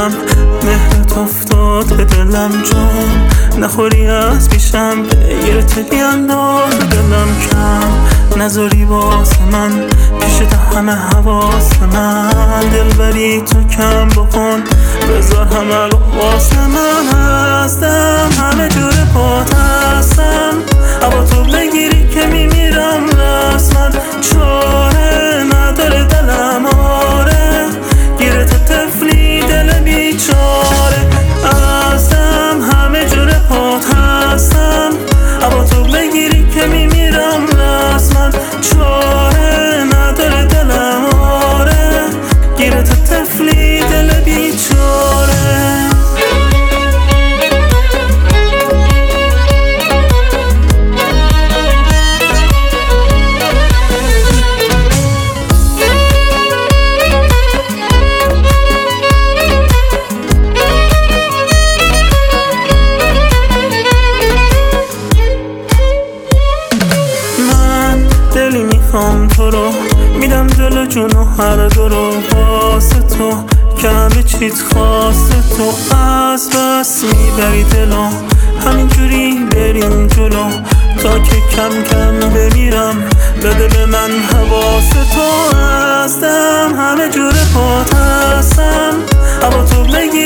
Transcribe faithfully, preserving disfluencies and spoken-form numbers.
دلم، مهرت افتاد به دلم جان. نخوری از پیشم بگیرت بیانداز دلم کم. نذاری واسه من پیشت همه حواس من. دل بری تو کم بکن بذار همه رو واسه من. هستم همه جور پات هستم، اما تو بگیری که میمیرم رسما. چاره نداره دلم آره، گیرت طفلی دل بیچاره. هستم همه جور پات هستم، اما تو بگیری که میمیرم رسما. چاره نداره دلم آره، گیرت طفلی دل بیچاره. دلی میخوام تو رو، میدم دل و جون و هر دو رو واسه تو، که همه چیت خواسته تو. از بس میبری دلو، همینجوری بریم جلو تا که کم کم بمیرم. بده به من حواس تو. هستم همه جور پات هستم، اما تو بگی